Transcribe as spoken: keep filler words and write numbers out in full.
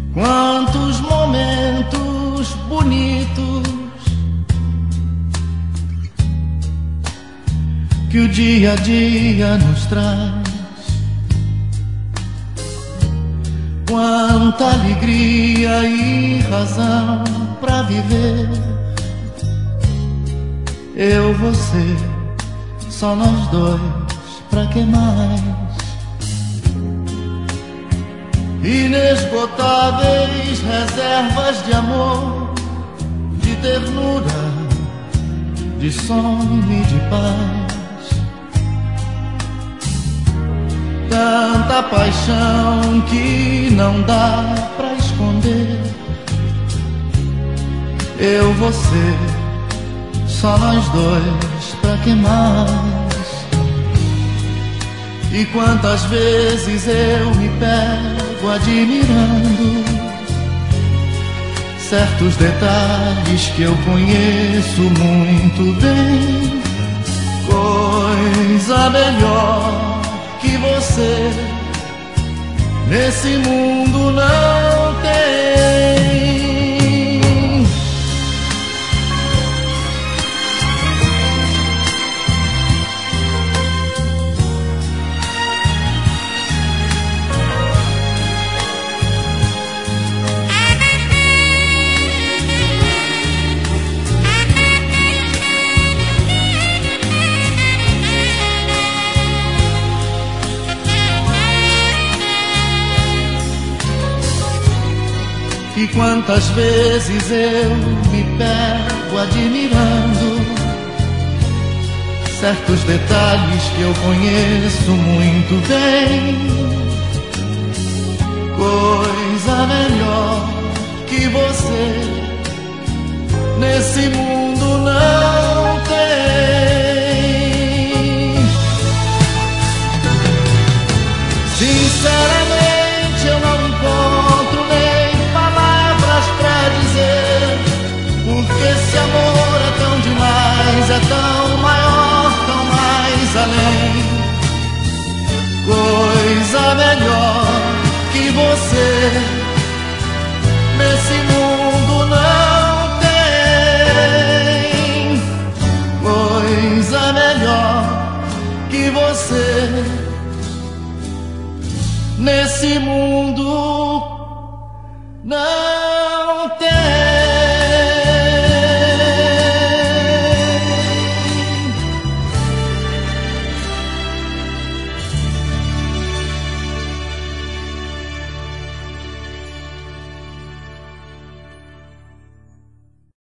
Quantos momentos bonitos que o dia a dia nos traz. Quanta alegria e razão pra viver. Eu, você, só nós dois, pra que mais? Inesgotáveis reservas de amor, de ternura, de sonho e de paz. Tanta paixão que não dá pra esconder. Eu, você, só nós dois, pra que mais? E quantas vezes eu me pego admirando certos detalhes que eu conheço muito bem. Coisa melhor que você nesse mundo não tem. E quantas vezes eu me pego admirando certos detalhes que eu conheço muito bem. Coisa melhor que você nesse mundo não tem. Sinceramente eu não encontro pra dizer, porque esse amor é tão demais, é tão maior, tão mais além. Coisa melhor que você nesse mundo não tem. Coisa melhor que você nesse mundo não